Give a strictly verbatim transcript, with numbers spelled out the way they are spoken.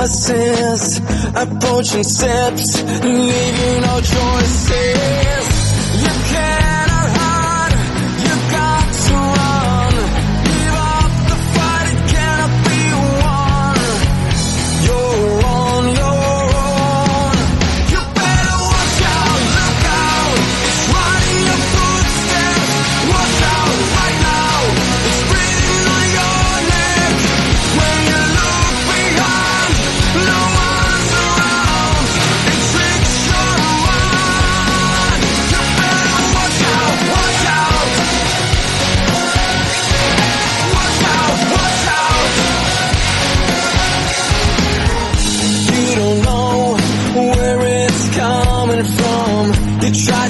voices, approaching steps, leave you no choices. You cannot hide, you got to run. Give up the fight, it cannot be won. You're on your own. You better watch out, look out. It's right in your footsteps. Watch out right now. It's breathing on your neck. When you look behind, no one's around. It tricks your mind. You better watch out, watch out. Watch out, watch out. You don't know where it's coming from. You try